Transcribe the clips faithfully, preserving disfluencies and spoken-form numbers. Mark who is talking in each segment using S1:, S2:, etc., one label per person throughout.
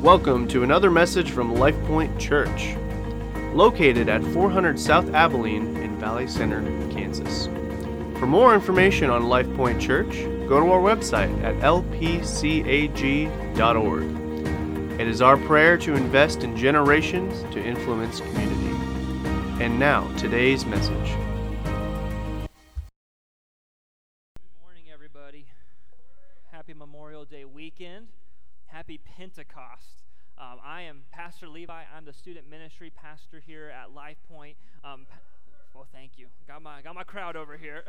S1: Welcome to another message from Life Point Church, located at four hundred South Abilene in Valley Center, Kansas. For more information on Life Point Church, go to our website at l p c a g dot org. It is our prayer to invest in generations to influence community. And now, today's message.
S2: Good morning, everybody. Happy Memorial Day weekend. Happy Pentecost. Um, I am Pastor Levi. I'm the student ministry pastor here at Life Point. Um, well, thank you. Got my got my crowd over here.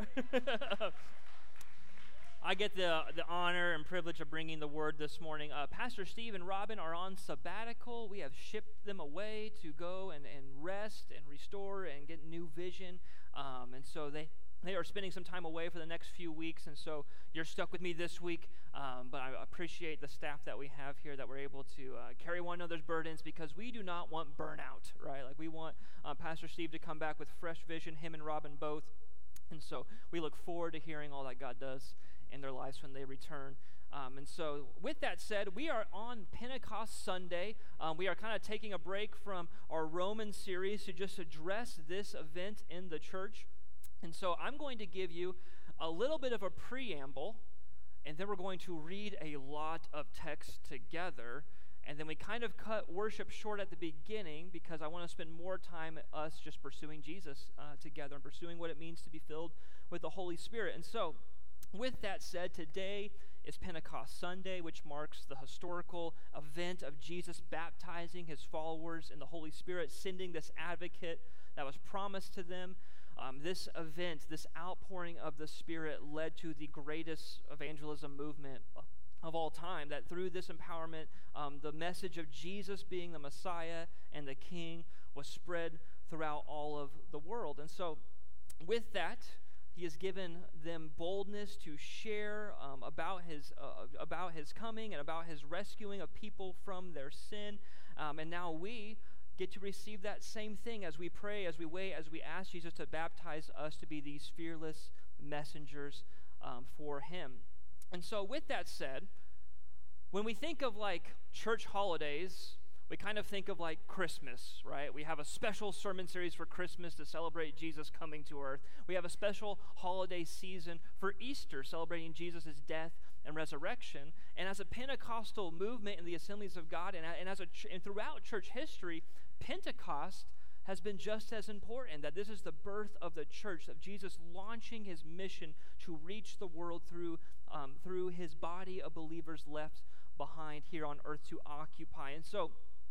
S2: I get the the honor and privilege of bringing the word this morning. Uh, Pastor Steve and Robin are on sabbatical. We have shipped them away to go and, and rest and restore and get new vision. Um, and so they, they are spending some time away for the next few weeks. And so you're stuck with me this week. Um, but I appreciate the staff that we have here that we're able to uh, carry one another's burdens, because we do not want burnout, right? Like we want uh, Pastor Steve to come back with fresh vision, him and Robin both. And so we look forward to hearing all that God does in their lives when they return. Um, and so with that said, we are on Pentecost Sunday. Um, we are kind of taking a break from our Roman series to just address this event in the church. And so I'm going to give you a little bit of a preamble, and then we're going to read a lot of text together. And then we kind of cut worship short at the beginning because I want to spend more time us just pursuing Jesus uh, together and pursuing what it means to be filled with the Holy Spirit. And so with that said, today is Pentecost Sunday, which marks the historical event of Jesus baptizing his followers in the Holy Spirit, sending this advocate that was promised to them. Um, this event, this outpouring of the Spirit, led to the greatest evangelism movement of all time, that through this empowerment, um, the message of Jesus being the Messiah and the King was spread throughout all of the world. And so with that, he has given them boldness to share um, about his uh, about his coming and about his rescuing of people from their sin. Um, and now we get to receive that same thing as we pray, as we wait, as we ask Jesus to baptize us to be these fearless messengers um, for him. And so with that said, when we think of like church holidays, we kind of think of like Christmas, right? We have a special sermon series for Christmas to celebrate Jesus coming to earth. We have a special holiday season for Easter, celebrating Jesus' death and resurrection. And as a Pentecostal movement in the Assemblies of God, and, and as a and throughout church history, Pentecost has been just as important, that this is the birth of the church, of Jesus launching his mission to reach the world through um, through his body of believers left behind here on earth to occupy. And so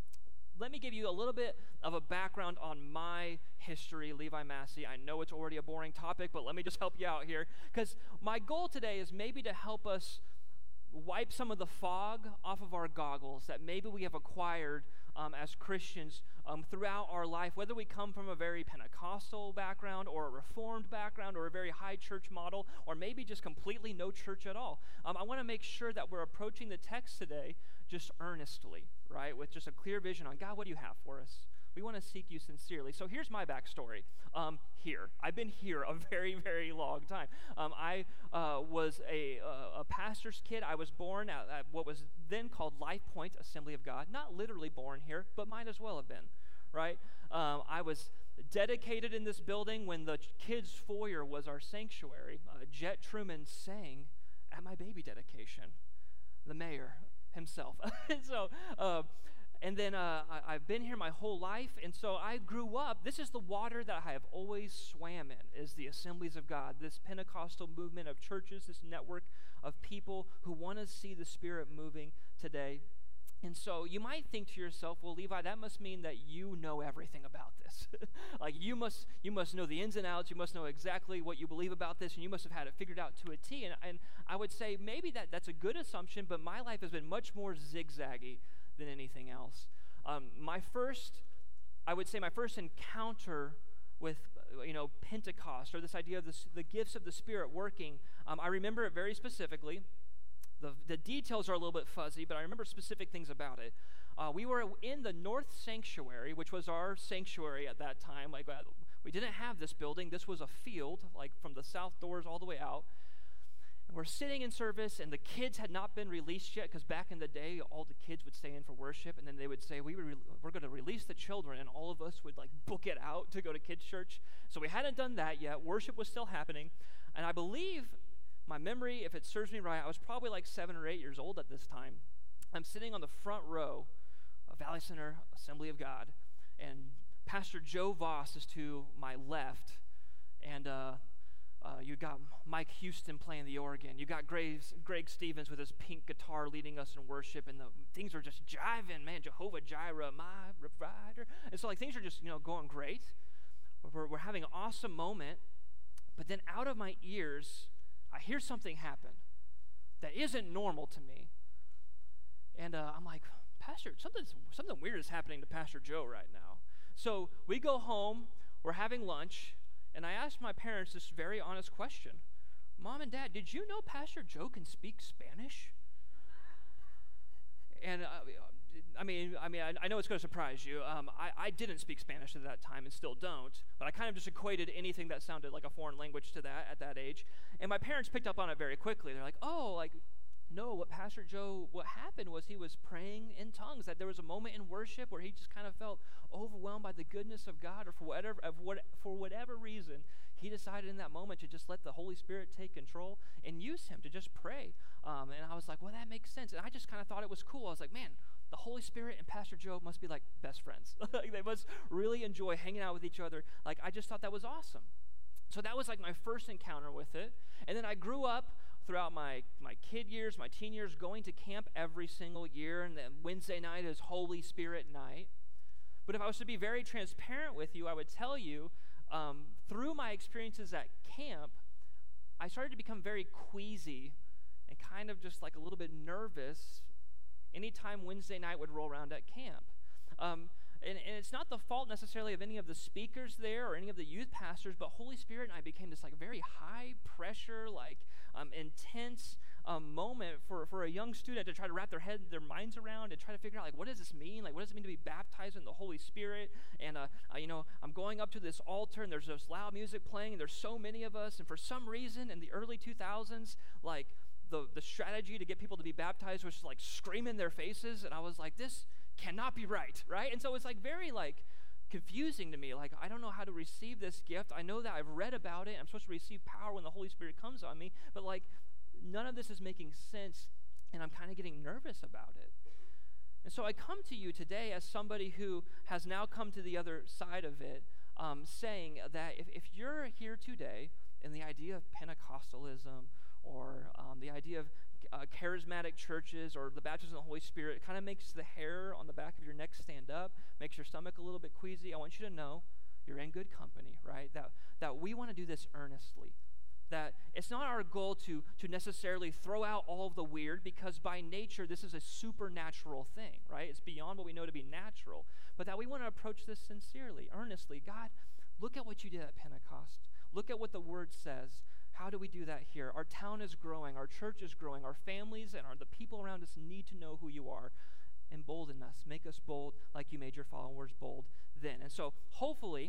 S2: let me give you a little bit of a background on my history, Levi Massey. I know it's already a boring topic, but let me just help you out here, because my goal today is maybe to help us wipe some of the fog off of our goggles that maybe we have acquired um, as Christians um, throughout our life, whether we come from a very Pentecostal background or a Reformed background or a very high church model, or maybe just completely no church at all. Um, I want to make sure that we're approaching the text today just earnestly, right, with just a clear vision on, God, what do you have for us? We want to seek you sincerely. So here's my backstory. Um, here, I've been here a very, very long time. Um, I uh, was a, uh, a pastor's kid. I was born at, at what was then called Life Point Assembly of God. Not literally born here, but might as well have been, right? Um, I was dedicated in this building when the kids' foyer was our sanctuary. Uh, Jet Truman sang at my baby dedication, the mayor himself. so, uh, And then uh, I, I've been here my whole life, and so I grew up. This is the water that I have always swam in, is the Assemblies of God, this Pentecostal movement of churches, this network of people who want to see the Spirit moving today. And so you might think to yourself, well, Levi, that must mean that you know everything about this. Like you must you must know the ins and outs, you must know exactly what you believe about this, and you must have had it figured out to a T. And, and I would say maybe that, that's a good assumption, but my life has been much more zigzaggy than anything else. Um, my first, I would say my first encounter with, you know, Pentecost, or this idea of this, the gifts of the Spirit working, um, I remember it very specifically. The, the details are a little bit fuzzy, but I remember specific things about it. Uh, we were in the North Sanctuary, which was our sanctuary at that time. Like uh, we didn't have this building. This was a field, like from the south doors all the way out. we're sitting in service, and the kids had not been released yet, because back in the day, all the kids would stay in for worship, and then they would say, we re- we're going to release the children, and all of us would like book it out to go to kids' church. So we hadn't done that yet. Worship was still happening, and I believe, my memory, if it serves me right, I was probably like seven or eight years old at this time. I'm sitting on the front row of Valley Center Assembly of God, and Pastor Joe Voss is to my left, and uh, uh, you got Mike Houston playing the organ. You got Greg, Greg Stevens with his pink guitar leading us in worship, and the things are just jiving, man. Jehovah Jireh, my provider. And so like things are just, you know, going great. We're, we're having an awesome moment, but then out of my ears, I hear something happen that isn't normal to me. And uh, I'm like, Pastor, something something weird is happening to Pastor Joe right now. So we go home, we're having lunch, and I asked my parents this very honest question. Mom and Dad, did you know Pastor Joe can speak Spanish? And uh, I mean, I mean, I, I know it's going to surprise you. Um, I, I didn't speak Spanish at that time and still don't, but I kind of just equated anything that sounded like a foreign language to that at that age. And my parents picked up on it very quickly. They're like, oh, like, no, what Pastor Joe, what happened was he was praying in tongues, that there was a moment in worship where he just kind of felt overwhelmed by the goodness of God, or for whatever, of what, for whatever reason, he decided in that moment to just let the Holy Spirit take control and use him to just pray. Um, and I was like, well, that makes sense. And I just kind of thought it was cool. I was like, man, the Holy Spirit and Pastor Joe must be like best friends. Like they must really enjoy hanging out with each other. Like I just thought that was awesome. So that was like my first encounter with it. And then I grew up throughout my, my kid years, my teen years, going to camp every single year. And then Wednesday night is Holy Spirit night. But if I was to be very transparent with you, I would tell you, um, through my experiences at camp, I started to become very queasy and kind of just like a little bit nervous anytime Wednesday night would roll around at camp. Um, and, and it's not the fault necessarily of any of the speakers there or any of the youth pastors, but Holy Spirit and I became this like very high pressure, like um, intense um, moment for, for a young student to try to wrap their head, their minds around and try to figure out like, what does this mean? Like, what does it mean to be baptized in the Holy Spirit? And, uh, uh, you know, I'm going up to this altar and there's this loud music playing and there's so many of us. And for some reason in the early two thousands, like, The, the strategy to get people to be baptized was just like scream in their faces, and I was like, this cannot be right, right? And so it's like very like confusing to me. Like, I don't know how to receive this gift. I know that I've read about it. I'm supposed to receive power when the Holy Spirit comes on me, but like none of this is making sense, and I'm kind of getting nervous about it. And so I come to you today as somebody who has now come to the other side of it, um, saying that if, if you're here today in the idea of Pentecostalism, or um, the idea of uh, charismatic churches or the baptism of the Holy Spirit, it kind of makes the hair on the back of your neck stand up, makes your stomach a little bit queasy. I want you to know you're in good company, right? That that we want to do this earnestly. That it's not our goal to, to necessarily throw out all of the weird, because by nature this is a supernatural thing, right? It's beyond what we know to be natural. But that we want to approach this sincerely, earnestly. God, look at what you did at Pentecost. Look at what the Word says. How do we do that here? Our town is growing. Our church is growing. Our families and our, the people around us need to know who you are. Embolden us. Make us bold like you made your followers bold then. And so hopefully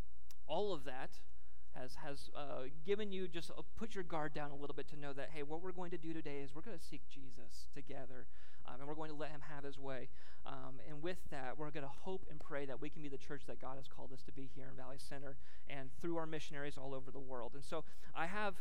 S2: all of that has, has uh, given you just uh, put your guard down a little bit to know that, hey, what we're going to do today is we're going to seek Jesus together. Um, and we're going to let him have his way. Um, and with that, we're going to hope and pray that we can be the church that God has called us to be here in Valley Center and through our missionaries all over the world. And so I have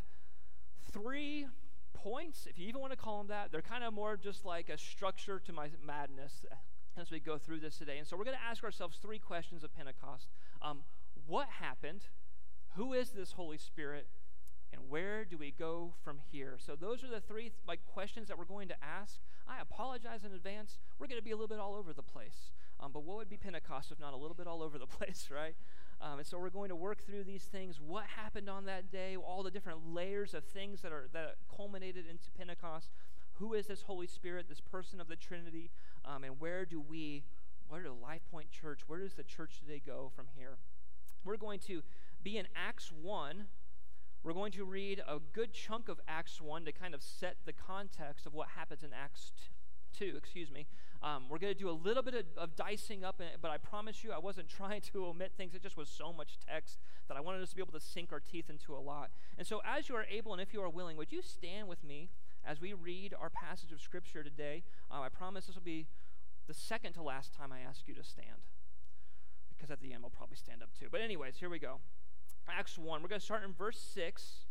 S2: three points, if you even want to call them that. They're kind of more just like a structure to my madness as we go through this today. And so we're going to ask ourselves three questions of Pentecost. Um, what happened? Who is this Holy Spirit? And where do we go from here? So those are the three like questions that we're going to ask. I apologize in advance. We're going to be a little bit all over the place. Um, but what would be Pentecost if not a little bit all over the place, right? Um, and so we're going to work through these things. What happened on that day? All the different layers of things that are that culminated into Pentecost. Who is this Holy Spirit, this person of the Trinity? Um, and where do we, where does Life Point Church, where does the church today go from here? We're going to be in Acts one. We're going to read a good chunk of Acts one to kind of set the context of what happens in Acts two, excuse me. Um, we're going to do a little bit of, of dicing up, in it, but I promise you I wasn't trying to omit things. It just was so much text that I wanted us to be able to sink our teeth into a lot. And so as you are able and if you are willing, would you stand with me as we read our passage of Scripture today? Uh, I promise this will be the second to last time I ask you to stand, because at the end we'll probably stand up too. But anyways, here we go. Acts one. We're going to start in verse six,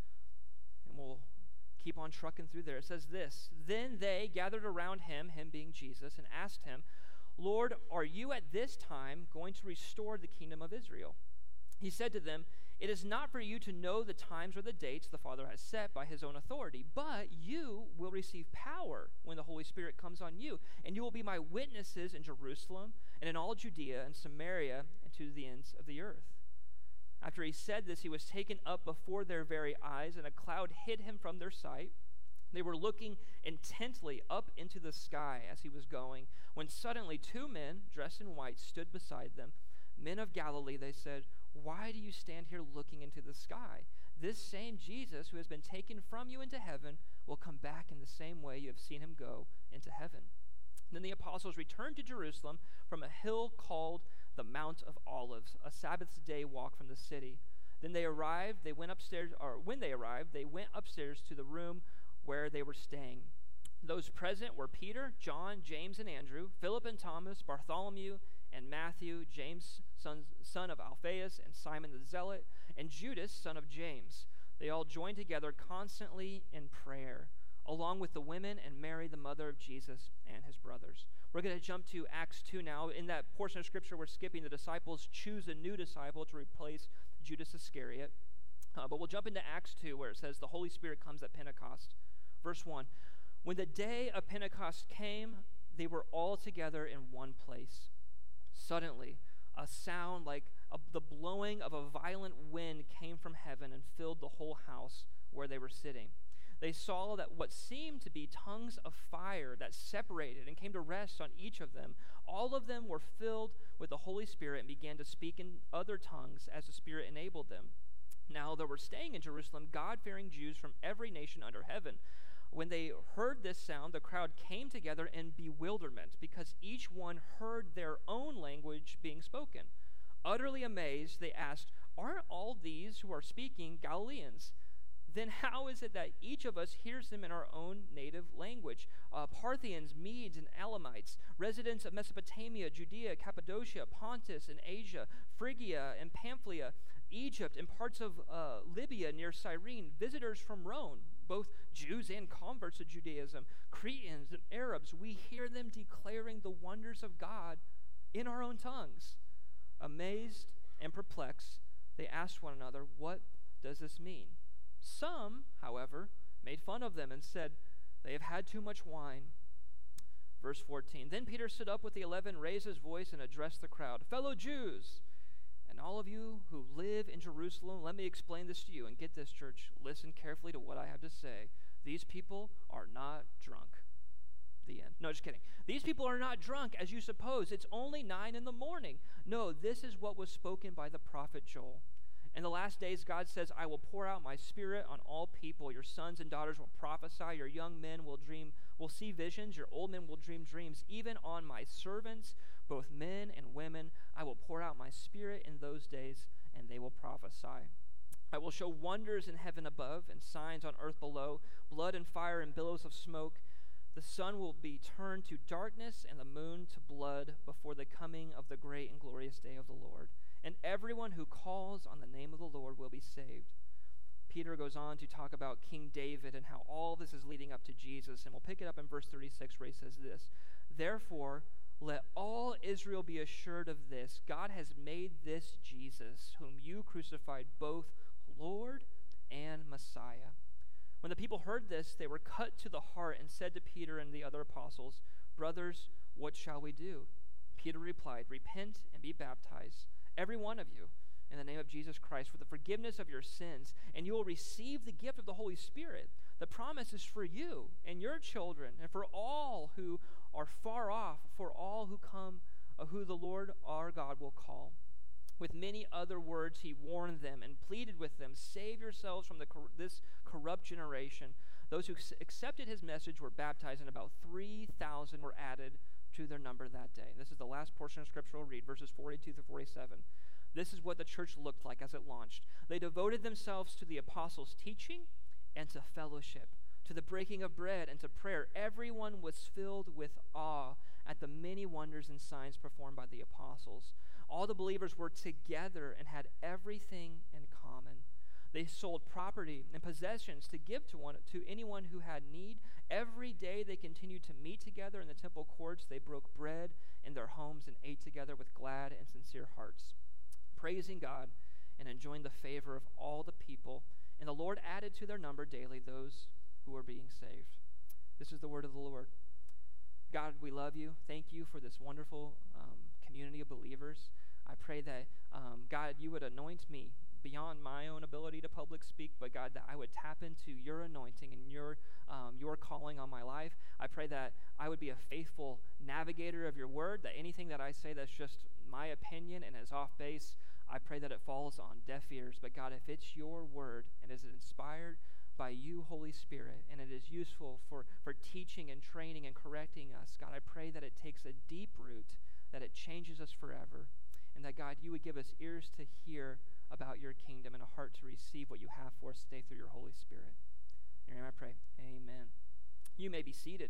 S2: and we'll keep on trucking through there. It says this: Then they gathered around him, him being Jesus, and asked him, Lord, are you at this time going to restore the kingdom of Israel? He said to them, It is not for you to know the times or the dates the Father has set by his own authority, but you will receive power when the Holy Spirit comes on you, and you will be my witnesses in Jerusalem and in all Judea and Samaria and to the ends of the earth. After he said this, he was taken up before their very eyes, and a cloud hid him from their sight. They were looking intently up into the sky as he was going, when suddenly two men dressed in white stood beside them. Men of Galilee, they said, why do you stand here looking into the sky? This same Jesus who has been taken from you into heaven will come back in the same way you have seen him go into heaven. Then the apostles returned to Jerusalem from a hill called the Mount of Olives, a Sabbath day walk from the city. Then they arrived, they went upstairs, or when they arrived, they went upstairs to the room where they were staying. Those present were Peter, John, James, and Andrew, Philip and Thomas, Bartholomew, and Matthew, James, son, son of Alphaeus, and Simon the Zealot, and Judas, son of James. They all joined together constantly in prayer, along with the women and Mary, the mother of Jesus, and his brothers. We're going to jump to Acts two now. In that portion of Scripture we're skipping, the disciples choose a new disciple to replace Judas Iscariot. Uh, but we'll jump into Acts two, where it says the Holy Spirit comes at Pentecost. Verse one, when the day of Pentecost came, they were all together in one place. Suddenly, a sound like a, the blowing of a violent wind came from heaven and filled the whole house where they were sitting. They saw that what seemed to be tongues of fire that separated and came to rest on each of them. All of them were filled with the Holy Spirit and began to speak in other tongues as the Spirit enabled them. Now there were staying in Jerusalem God-fearing Jews from every nation under heaven. When they heard this sound, the crowd came together in bewilderment, because each one heard their own language being spoken. Utterly amazed, they asked, aren't all these who are speaking Galileans? Then how is it that each of us hears them in our own native language? Uh, Parthians, Medes, and Elamites, residents of Mesopotamia, Judea, Cappadocia, Pontus, and Asia, Phrygia, and Pamphylia, Egypt, and parts of uh, Libya near Cyrene, visitors from Rome, both Jews and converts to Judaism, Cretans and Arabs, we hear them declaring the wonders of God in our own tongues. Amazed and perplexed, they asked one another, what does this mean? Some, however, made fun of them and said, they have had too much wine. Verse fourteen, then Peter stood up with the eleven, raised his voice, and addressed the crowd. Fellow Jews, and all of you who live in Jerusalem, let me explain this to you. And get this, church, listen carefully to what I have to say. These people are not drunk. The end. No, just kidding. These people are not drunk, as you suppose. It's only nine in the morning. No, this is what was spoken by the prophet Joel. In the last days, God says, I will pour out my spirit on all people. Your sons and daughters will prophesy. Your young men will dream, will see visions. Your old men will dream dreams. Even on my servants, both men and women, I will pour out my spirit in those days, and they will prophesy. I will show wonders in heaven above and signs on earth below, blood and fire and billows of smoke. The sun will be turned to darkness and the moon to blood before the coming of the great and glorious day of the Lord. And everyone who calls on the name of the Lord will be saved. Peter goes on to talk about King David and how all this is leading up to Jesus. And we'll pick it up in verse thirty-six, where he says this, therefore, let all Israel be assured of this, God has made this Jesus, whom you crucified, both Lord and Messiah. When the people heard this, they were cut to the heart and said to Peter and the other apostles, brothers, what shall we do? Peter replied, repent and be baptized, every one of you, in the name of Jesus Christ, for the forgiveness of your sins, and you will receive the gift of the Holy Spirit. The promise is for you and your children, and for all who are far off, for all who come, uh, who the Lord our God will call. With many other words he warned them and pleaded with them, save yourselves from the cor- this corrupt generation. Those who accepted his message were baptized, and about three thousand were added to their number that day. This is the last portion of Scripture we'll read, verses forty-two through forty-seven. This is what the church looked like as it launched. They devoted themselves to the apostles' teaching and to fellowship, to the breaking of bread and to prayer. Everyone was filled with awe at the many wonders and signs performed by the apostles. All the believers were together and had everything in common. They sold property and possessions to give to one to anyone who had need. Every day they continued to meet together in the temple courts. They broke bread in their homes and ate together with glad and sincere hearts, praising God and enjoying the favor of all the people. And the Lord added to their number daily those who were being saved. This is the word of the Lord. God, we love you. Thank you for this wonderful um, community of believers. I pray that, um, God, you would anoint me beyond my own ability to public speak, but God, that I would tap into your anointing and your um, your calling on my life. I pray that I would be a faithful navigator of your word, that anything that I say that's just my opinion and is off base, I pray that it falls on deaf ears. But God, if it's your word and is inspired by you, Holy Spirit, and it is useful for, for teaching and training and correcting us, God, I pray that it takes a deep root, that it changes us forever, and that, God, you would give us ears to hear about your kingdom and a heart to receive what you have for us today through your Holy Spirit. In your name I pray, amen. You may be seated.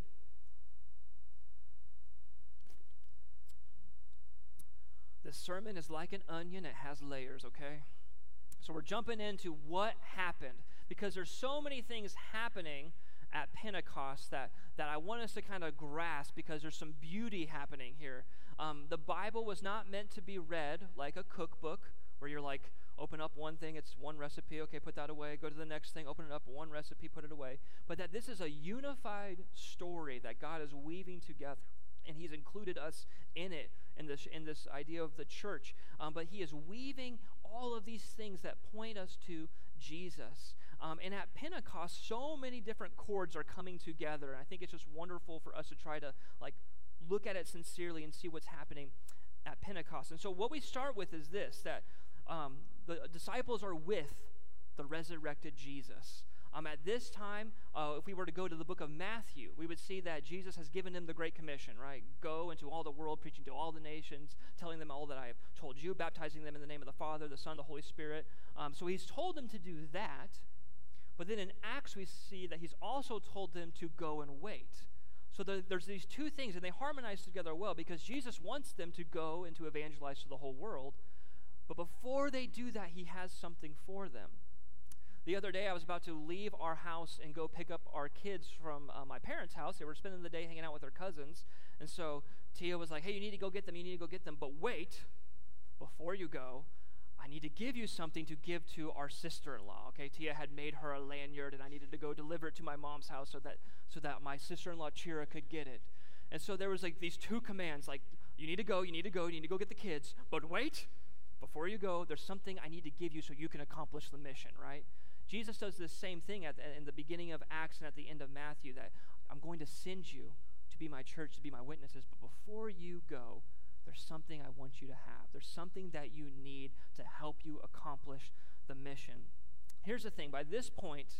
S2: This sermon is like an onion. It has layers, okay? So we're jumping into what happened, because there's so many things happening at Pentecost that, that I want us to kind of grasp, because there's some beauty happening here. Um, the Bible was not meant to be read like a cookbook, where you're like, open up one thing, it's one recipe, okay, put that away, go to the next thing, open it up, one recipe, put it away. But that this is a unified story that God is weaving together, and he's included us in it, in this in this idea of the church. Um, but he is weaving all of these things that point us to Jesus. Um, and at Pentecost, so many different chords are coming together. And I think it's just wonderful for us to try to like look at it sincerely and see what's happening at Pentecost. And so what we start with is this, that um, the disciples are with the resurrected Jesus. Um, at this time, uh, if we were to go to the book of Matthew, we would see that Jesus has given them the Great Commission, right? Go into all the world, preaching to all the nations, telling them all that I have told you, baptizing them in the name of the Father, the Son, the Holy Spirit. Um, so he's told them to do that. But then in Acts, we see that he's also told them to go and wait. So the, there's these two things, and they harmonize together well, because Jesus wants them to go and to evangelize to the whole world. But before they do that, he has something for them. The other day, I was about to leave our house and go pick up our kids from uh, my parents' house. They were spending the day hanging out with their cousins. And so Tia was like, hey, you need to go get them. You need to go get them. But wait, before you go, I need to give you something to give to our sister-in-law. Okay, Tia had made her a lanyard, and I needed to go deliver it to my mom's house so that so that my sister-in-law, Chira, could get it. And so there was like these two commands, like, you need to go, you need to go, you need to go get the kids. But wait, before you go, there's something I need to give you so you can accomplish the mission, right? Jesus does the same thing at the, in the beginning of Acts and at the end of Matthew, that I'm going to send you to be my church, to be my witnesses, but before you go, there's something I want you to have. There's something that you need to help you accomplish the mission. Here's the thing. By this point,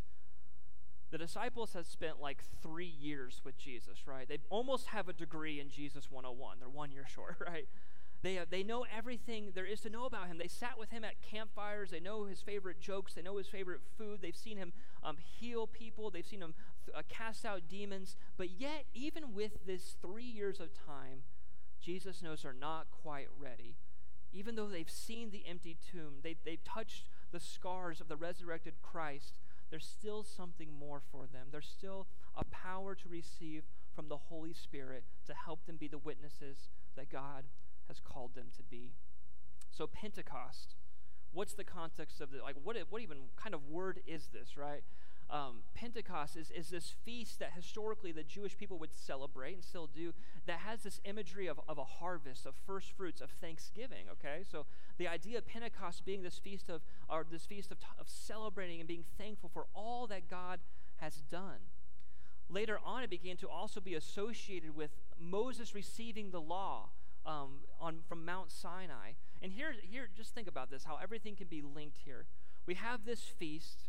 S2: the disciples have spent like three years with Jesus, right? They almost have a degree in Jesus one oh one. They're one year short, right? They, have, they know everything there is to know about him. They sat with him at campfires. They know his favorite jokes. They know his favorite food. They've seen him um, heal people. They've seen him uh, cast out demons. But yet, even with this three years of time, Jesus knows they're not quite ready. Even though they've seen the empty tomb, they, they've touched the scars of the resurrected Christ, there's still something more for them. There's still a power to receive from the Holy Spirit to help them be the witnesses that God has called them to be. So Pentecost, what's the context of the, like, what what even kind of word is this, right? Um, Pentecost is, is this feast that historically the Jewish people would celebrate and still do, that has this imagery of, of a harvest, of first fruits, of thanksgiving, okay? So the idea of Pentecost being this feast of, or this feast of, of celebrating and being thankful for all that God has done. Later on, it began to also be associated with Moses receiving the law um, on from Mount Sinai. And here, here, just think about this, how everything can be linked here. We have this feast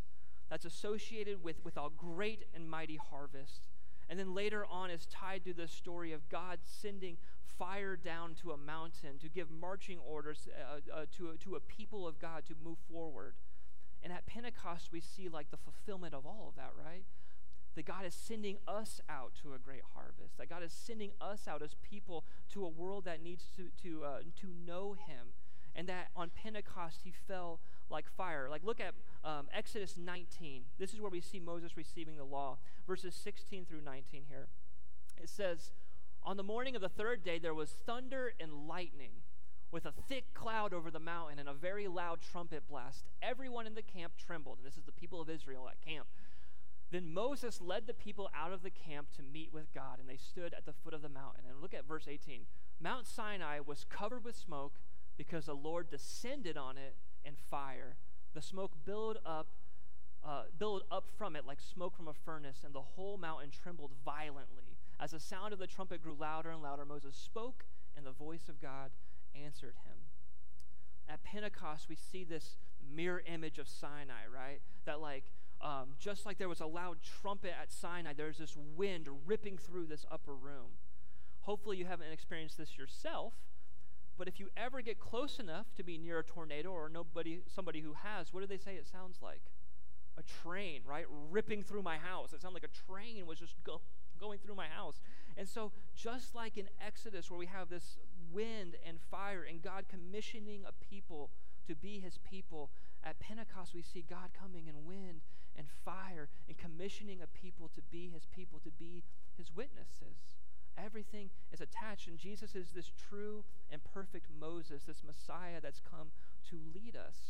S2: that's associated with, with a great and mighty harvest. And then later on is tied to the story of God sending fire down to a mountain to give marching orders uh, uh, to, a, to a people of God to move forward. And at Pentecost, we see like the fulfillment of all of that, right? That God is sending us out to a great harvest. That God is sending us out as people to a world that needs to, to, uh, to know him. And that on Pentecost, he fell like fire. Like look at um, Exodus nineteen. This is where we see Moses receiving the law. Verses sixteen through nineteen here. It says, on the morning of the third day, there was thunder and lightning with a thick cloud over the mountain and a very loud trumpet blast. Everyone in the camp trembled. And this is the people of Israel at camp. Then Moses led the people out of the camp to meet with God, and they stood at the foot of the mountain. And look at verse eighteen. Mount Sinai was covered with smoke because the Lord descended on it in fire. The smoke billowed up, uh, billowed up from it like smoke from a furnace, and the whole mountain trembled violently. As the sound of the trumpet grew louder and louder, Moses spoke, and the voice of God answered him. At Pentecost, we see this mirror image of Sinai, right? That like, um, just like there was a loud trumpet at Sinai, there's this wind ripping through this upper room. Hopefully you haven't experienced this yourself, but if you ever get close enough to be near a tornado or nobody, somebody who has, what do they say it sounds like? A train, right? Ripping through my house. It sounded like a train was just go, going through my house. And so just like in Exodus where we have this wind and fire and God commissioning a people to be his people, at Pentecost we see God coming in wind and fire and commissioning a people to be his people, to be his witnesses. Everything is attached, and Jesus is this true and perfect Moses, this Messiah that's come to lead us.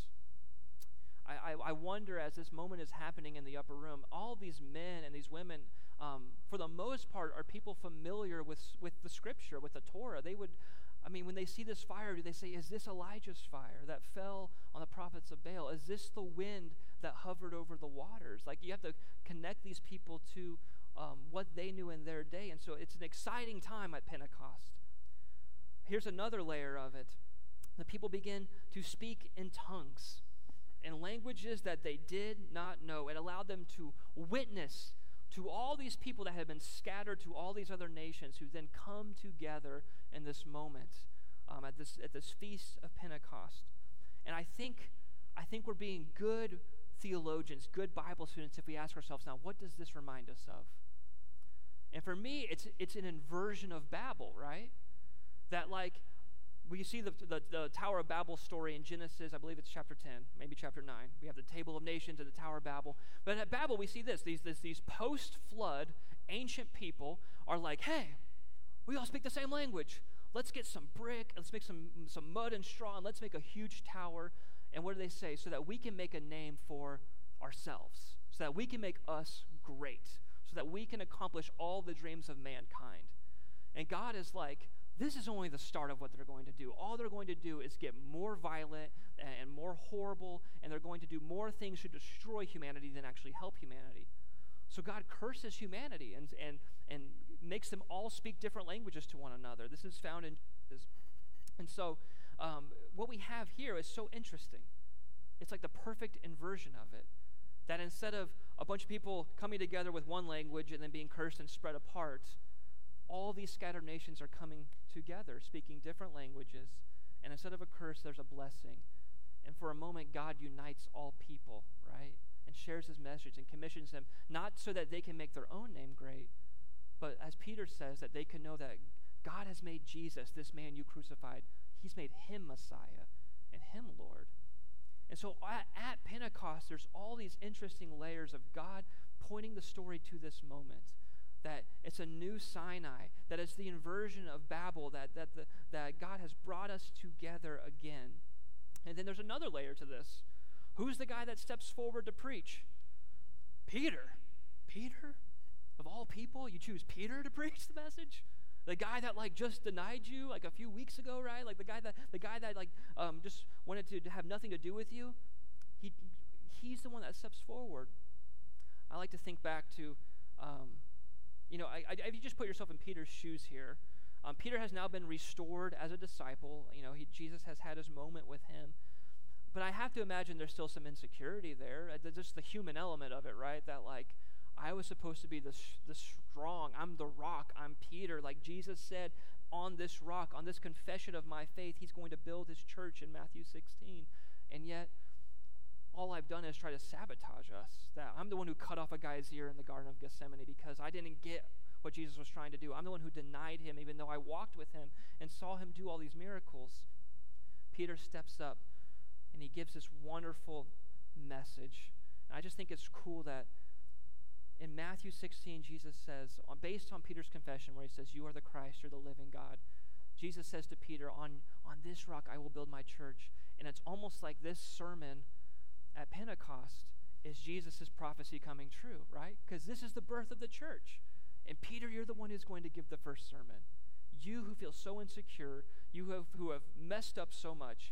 S2: I, I, I wonder as this moment is happening in the upper room, all these men and these women, um, for the most part, are people familiar with, with the scripture, with the Torah. They would, I mean, when they see this fire, do they say, is this Elijah's fire that fell on the prophets of Baal? Is this the wind that hovered over the waters? Like, you have to connect these people to um, what they knew in their day. And so it's an exciting time at Pentecost. Here's another layer of it. The people begin to speak in tongues, in languages that they did not know. It allowed them to witness to all these people that had been scattered to all these other nations, who then come together in this moment, um, at this at this feast of Pentecost. And I think I think we're being good theologians, good Bible students, if we ask ourselves now, what does this remind us of? And for me, it's it's an inversion of Babel, right? That like, we see the, the, the Tower of Babel story in Genesis, I believe it's chapter ten, maybe chapter nine. We have the Table of Nations and the Tower of Babel. But at Babel, we see this. These, this, these post-flood ancient people are like, hey, we all speak the same language. Let's get some brick, let's make some, some mud and straw, and let's make a huge tower. And what do they say? So that we can make a name for ourselves, so that we can make us great, so that we can accomplish all the dreams of mankind. And God is like, this is only the start of what they're going to do. All they're going to do is get more violent and more horrible, and they're going to do more things to destroy humanity than actually help humanity. So God curses humanity and and and makes them all speak different languages to one another. This is found in Jesus. And so um, what we have here is so interesting. It's like the perfect inversion of it. That instead of a bunch of people coming together with one language and then being cursed and spread apart, all these scattered nations are coming together, speaking different languages, and instead of a curse, there's a blessing. And for a moment, God unites all people, right? And shares his message and commissions them, not so that they can make their own name great, but as Peter says, that they can know that God has made Jesus, this man you crucified, he's made him Messiah and him Lord. And so at, at Pentecost, there's all these interesting layers of God pointing the story to this moment. That it's a new Sinai, that it's the inversion of Babel, that that the, that God has brought us together again. And then there's another layer to this. Who's the guy that steps forward to preach? Peter. Peter? Of all people, you choose Peter to preach the message? The guy that like just denied you like a few weeks ago, right? Like the guy that the guy that like um, just wanted to have nothing to do with you. He he's the one that steps forward. I like to think back to um, You know, I, I, if you just put yourself in Peter's shoes here, um, Peter has now been restored as a disciple. You know, he, Jesus has had his moment with him. But I have to imagine there's still some insecurity there. Uh, Just the human element of it, right? That like, I was supposed to be the, the strong. I'm the rock. I'm Peter. Like Jesus said, on this rock, on this confession of my faith, he's going to build his church in Matthew sixteen. And yet, all I've done is try to sabotage us. That I'm the one who cut off a guy's ear in the Garden of Gethsemane because I didn't get what Jesus was trying to do. I'm the one who denied him even though I walked with him and saw him do all these miracles. Peter steps up and he gives this wonderful message. And I just think it's cool that in Matthew sixteen, Jesus says, based on Peter's confession where he says, you are the Christ, you're the living God, Jesus says to Peter, on, on this rock I will build my church. And it's almost like this sermon at Pentecost is Jesus' prophecy coming true, right? Because this is the birth of the church. And Peter, you're the one who's going to give the first sermon. You who feel so insecure, you who have, who have messed up so much,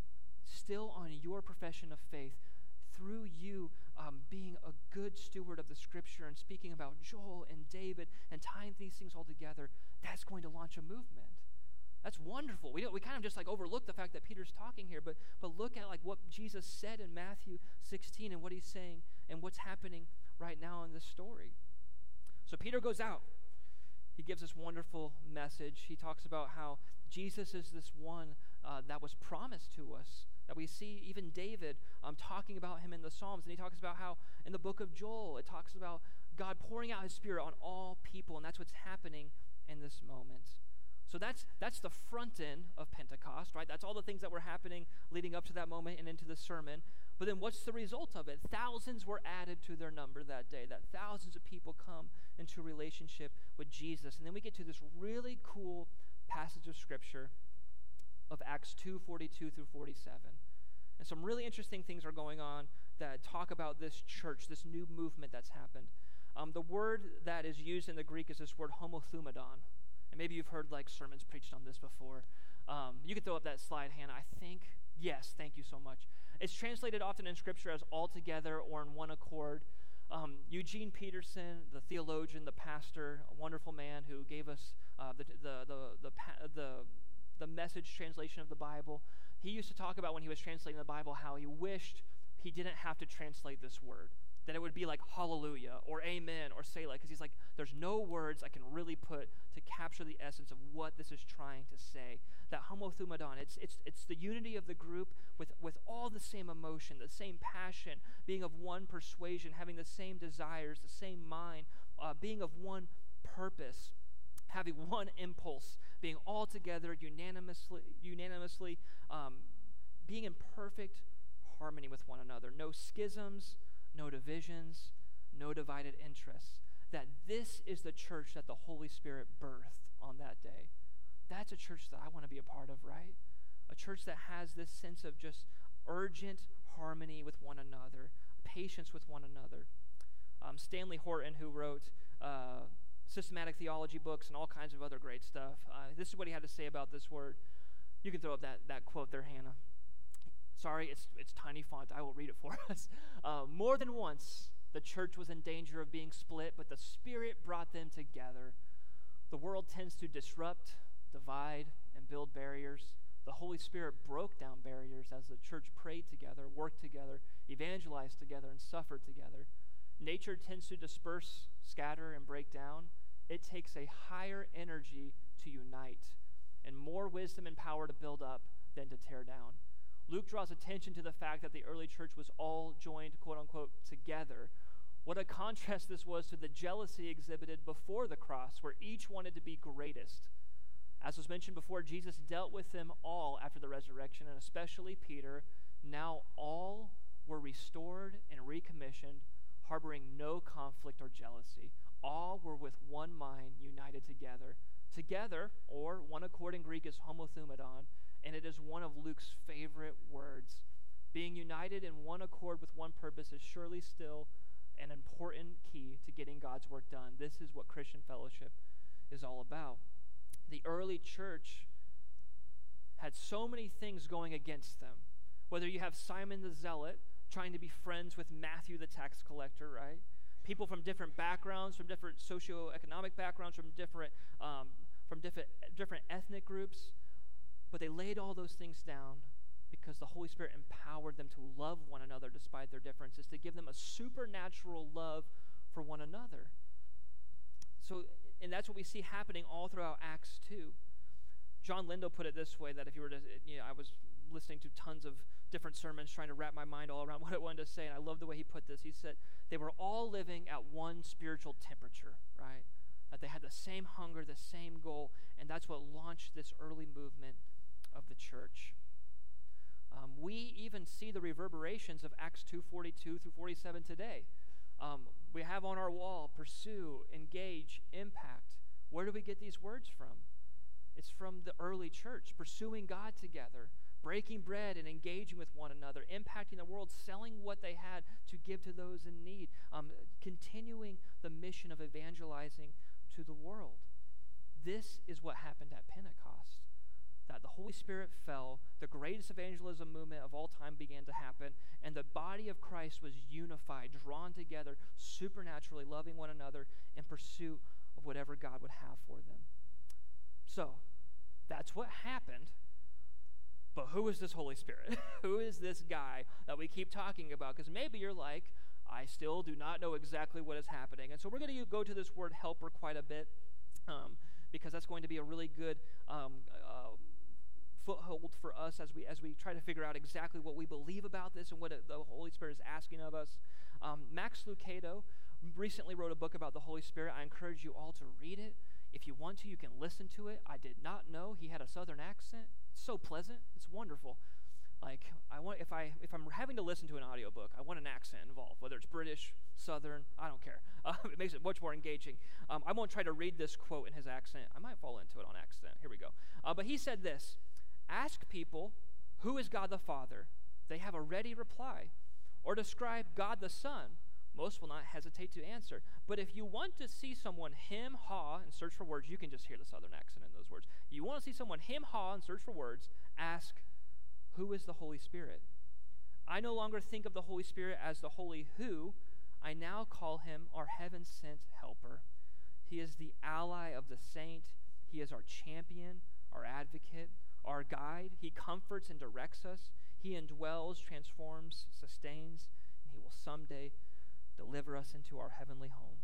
S2: still on your profession of faith, through you um, being a good steward of the scripture and speaking about Joel and David and tying these things all together, that's going to launch a movement. That's wonderful. We don't, we kind of just like overlook the fact that Peter's talking here, but but look at like what Jesus said in Matthew sixteen and what he's saying and what's happening right now in this story. So Peter goes out. He gives this wonderful message. He talks about how Jesus is this one uh, that was promised to us, that we see even David um, talking about him in the Psalms. And he talks about how in the book of Joel, it talks about God pouring out his Spirit on all people, and that's what's happening in this moment. So that's that's the front end of Pentecost, right? That's all the things that were happening leading up to that moment and into the sermon. But then what's the result of it? Thousands were added to their number that day, that thousands of people come into a relationship with Jesus. And then we get to this really cool passage of Scripture of Acts two forty-two through forty-seven. And some really interesting things are going on that talk about this church, this new movement that's happened. Um, the word that is used in the Greek is this word homothumadon. And maybe you've heard like sermons preached on this before. Um, you can throw up that slide, Hannah. I think, yes, thank you so much. It's translated often in Scripture as all together or in one accord. Um, Eugene Peterson, the theologian, the pastor, a wonderful man who gave us uh, the, the, the, the, the, the message translation of the Bible, he used to talk about when he was translating the Bible how he wished he didn't have to translate this word, that it would be like hallelujah or amen or selah, because he's like, there's no words I can really put to capture the essence of what this is trying to say. That homothumadon, it's it's it's the unity of the group with, with all the same emotion, the same passion, being of one persuasion, having the same desires, the same mind, uh, being of one purpose, having one impulse, being all together unanimously, unanimously um, being in perfect harmony with one another. No schisms, no divisions, no divided interests. That this is the church that the Holy Spirit birthed on that day. That's a church that I want to be a part of, right? A church that has this sense of just urgent harmony with one another, patience with one another. Um, Stanley Horton, who wrote uh, systematic theology books and all kinds of other great stuff, uh, this is what he had to say about this word. You can throw up that, that quote there, Hannah. Sorry, it's it's tiny font. I will read it for us. Uh, More than once, the church was in danger of being split, but the Spirit brought them together. The world tends to disrupt, divide, and build barriers. The Holy Spirit broke down barriers as the church prayed together, worked together, evangelized together, and suffered together. Nature tends to disperse, scatter, and break down. It takes a higher energy to unite and more wisdom and power to build up than to tear down. Luke draws attention to the fact that the early church was all joined, quote unquote, together. What a contrast this was to the jealousy exhibited before the cross, where each wanted to be greatest. As was mentioned before, Jesus dealt with them all after the resurrection, and especially Peter. Now all were restored and recommissioned, harboring no conflict or jealousy. All were with one mind, united together. Together, or one accord in Greek is homothumadon, and it is one of Luke's favorite words. Being united in one accord with one purpose is surely still an important key to getting God's work done. This is what Christian fellowship is all about. The early church had so many things going against them. Whether you have Simon the Zealot trying to be friends with Matthew the tax collector, right? People from different backgrounds, from different socioeconomic backgrounds, from different um, from different different ethnic groups. But they laid all those things down because the Holy Spirit empowered them to love one another despite their differences, to give them a supernatural love for one another. So, and that's what we see happening all throughout Acts two. John Lindo put it this way, that if you were to, you know, I was listening to tons of different sermons trying to wrap my mind all around what I wanted to say, and I love the way he put this. He said they were all living at one spiritual temperature, right? That they had the same hunger, the same goal, and that's what launched this early movement of the church. Um, we even see the reverberations of Acts two forty-two through forty-seven today. Um, we have on our wall, pursue, engage, impact. Where do we get these words from? It's from the early church, pursuing God together, breaking bread and engaging with one another, impacting the world, selling what they had to give to those in need, um, continuing the mission of evangelizing to the world. This is what happened at Pentecost. That the Holy Spirit fell, the greatest evangelism movement of all time began to happen, and the body of Christ was unified, drawn together, supernaturally loving one another in pursuit of whatever God would have for them. So, that's what happened. But who is this Holy Spirit? Who is this guy that we keep talking about? Because maybe you're like, I still do not know exactly what is happening. And so we're going to go to this word helper quite a bit, um, because that's going to be a really good um, uh, foothold for us as we as we try to figure out exactly what we believe about this and what it, the Holy Spirit is asking of us. Um, Max Lucado recently wrote a book about the Holy Spirit. I encourage you all to read it. If you want to, you can listen to it. I did not know he had a Southern accent. It's so pleasant. It's wonderful. Like, I want if I if I'm having to listen to an audiobook, I want an accent involved, whether it's British, Southern, I don't care. Uh, it makes it much more engaging. Um, I won't try to read this quote in his accent. I might fall into it on accident. Here we go. Uh, but he said this: ask people, who is God the Father? They have a ready reply. Or describe God the Son. Most will not hesitate to answer. But if you want to see someone him, haw, and search for words, you can just hear the Southern accent in those words. You want to see someone him, haw, and search for words, ask, who is the Holy Spirit? I no longer think of the Holy Spirit as the Holy Who. I now call him our heaven-sent helper. He is the ally of the saint. He is our champion, our advocate, our guide. He comforts and directs us. He indwells, transforms, sustains, and he will someday deliver us into our heavenly home.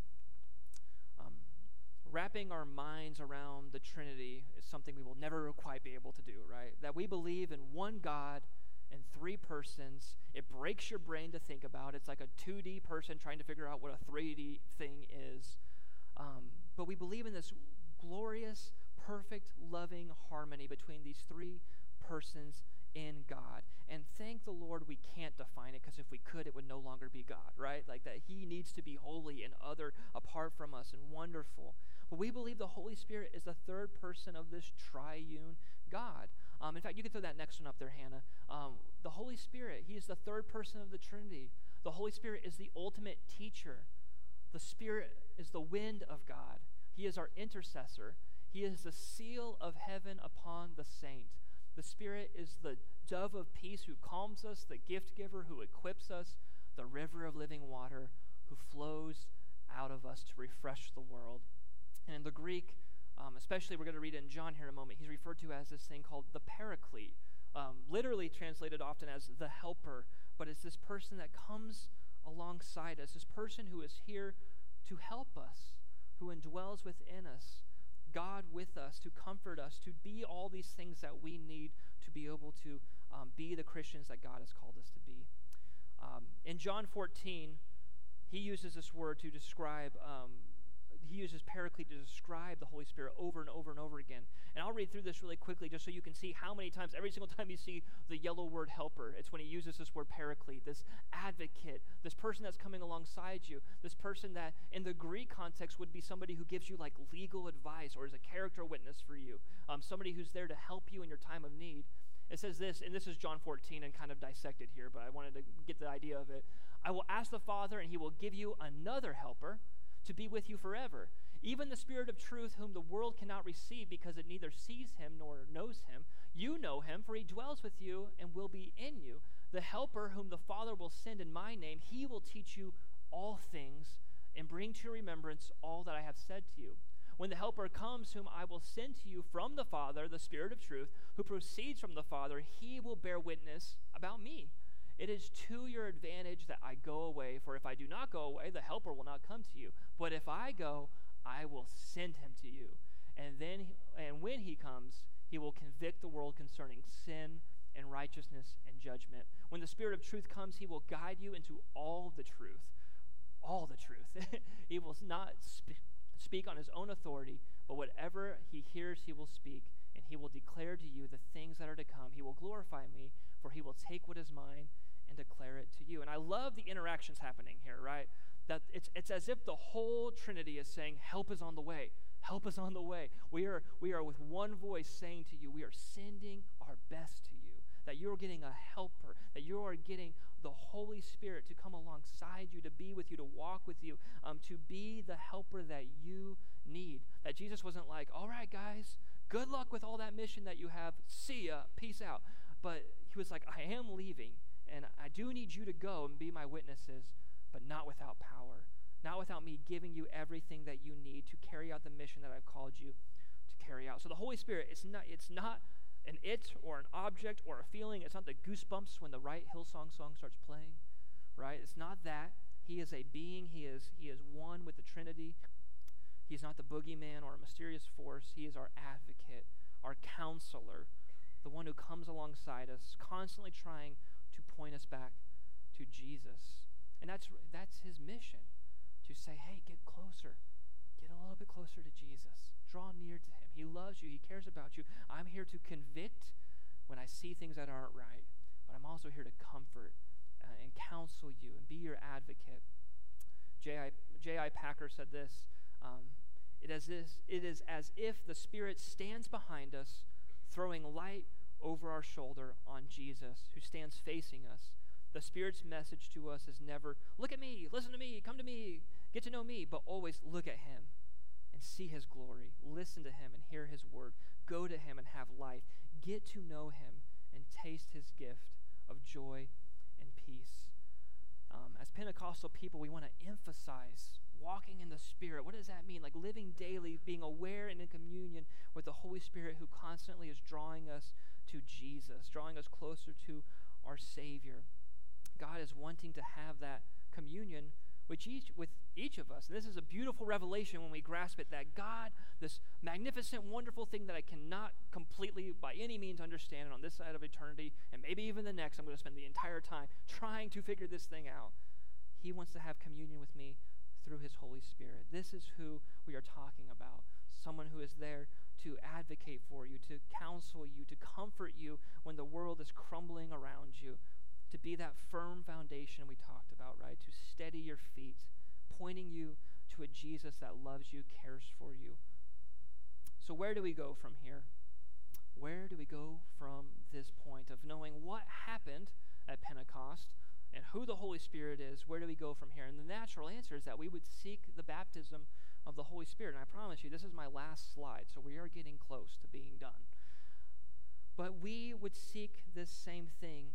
S2: Um, wrapping our minds around the Trinity is something we will never quite be able to do, right? That we believe in one God in three persons. It breaks your brain to think about. It's like a two D person trying to figure out what a three D thing is. Um, but we believe in this glorious, perfect, loving harmony between these three persons in God. And thank the Lord we can't define it, because if we could, it would no longer be God, right? Like that he needs to be holy and other apart from us and wonderful. But we believe the Holy Spirit is the third person of this triune God. Um, in fact, you can throw that next one up there, Hannah. Um, the Holy Spirit, he is the third person of the Trinity. The Holy Spirit is the ultimate teacher. The Spirit is the wind of God. He is our intercessor. He is the seal of heaven upon the saint. The Spirit is the dove of peace who calms us, the gift giver who equips us, the river of living water who flows out of us to refresh the world. And in the Greek, um, especially we're going to read it in John here in a moment, he's referred to as this thing called the Paraclete, um, literally translated often as the helper, but it's this person that comes alongside us, this person who is here to help us, who indwells within us, God with us, to comfort us, to be all these things that we need to be able to um, be the Christians that God has called us to be. Um, in John fourteen, he uses this word to describe, um, he uses Paraclete to describe the Holy Spirit over and over and over again. And I'll read through this really quickly just so you can see how many times, every single time you see the yellow word helper, it's when he uses this word Paraclete, this advocate, this person that's coming alongside you, this person that in the Greek context would be somebody who gives you like legal advice or is a character witness for you, um, somebody who's there to help you in your time of need. It says this, and this is John fourteen and kind of dissected here, but I wanted to get the idea of it. I will ask the Father, and he will give you another helper to be with you forever, even the Spirit of truth, whom the world cannot receive because it neither sees him nor knows him. You know him, for he dwells with you and will be in you. The helper whom the Father will send in my name, he will teach you all things and bring to your remembrance all that I have said to you. When the Helper comes, whom I will send to you from the Father, the Spirit of truth, who proceeds from the Father, he will bear witness about me. It is to your advantage that I go away, for if I do not go away, the Helper will not come to you. But if I go, I will send him to you. And then, and when he comes, he will convict the world concerning sin and righteousness and judgment. When the Spirit of truth comes, he will guide you into all the truth. All the truth. He will not sp- speak on his own authority, but whatever he hears, he will speak, and he will declare to you the things that are to come. He will glorify me, for he will take what is mine and declare it to you. And I love the interactions happening here, right? That it's it's as if the whole Trinity is saying, help is on the way. Help is on the way. We are we are with one voice saying to you, we are sending our best to you. That you're getting a helper, that you are getting the Holy Spirit to come alongside you, to be with you, to walk with you, um, to be the helper that you need. That Jesus wasn't like, all right, guys, good luck with all that mission that you have. See ya, peace out. But he was like, I am leaving, and I do need you to go and be my witnesses, but not without power, not without me giving you everything that you need to carry out the mission that I've called you to carry out. So the Holy Spirit, it's not, it's not an it or an object or a feeling. It's not the goosebumps when the right Hillsong song starts playing, right? It's not that. He is a being. He is he is one with the Trinity. He's not the boogeyman or a mysterious force. He is our advocate, our counselor, the one who comes alongside us, constantly trying to point us back to Jesus. And that's that's his mission, to say, hey, get closer. Get a little bit closer to Jesus. Draw near to him. He loves you. He cares about you. I'm here to convict when I see things that aren't right, but I'm also here to comfort uh, and counsel you and be your advocate. J I J I Packer said this, um, it, is this, it is as if the Spirit stands behind us, throwing light over our shoulder on Jesus, who stands facing us. The Spirit's message to us is never, look at me, listen to me, come to me, get to know me, but always look at him and see his glory, listen to him and hear his word, go to him and have life, get to know him and taste his gift of joy and peace. Um, as Pentecostal people, we want to emphasize walking in the Spirit. What does that mean? Like living daily, being aware and in communion with the Holy Spirit who constantly is drawing us to Jesus, drawing us closer to our Savior. God is wanting to have that communion with each, with each of us. And this is a beautiful revelation when we grasp it, that God, this magnificent, wonderful thing that I cannot completely by any means understand, and on this side of eternity, and maybe even the next, I'm going to spend the entire time trying to figure this thing out. He wants to have communion with me through his Holy Spirit. This is who we are talking about. Someone who is there to advocate for you, to counsel you, to comfort you when the world is crumbling around you, to be that firm foundation we talked about, right? To steady your feet, pointing you to a Jesus that loves you, cares for you. So where do we go from here? Where do we go from this point of knowing what happened at Pentecost and who the Holy Spirit is? Where do we go from here? And the natural answer is that we would seek the baptism of the Holy Spirit. And I promise you, this is my last slide, so we are getting close to being done. But we would seek this same thing.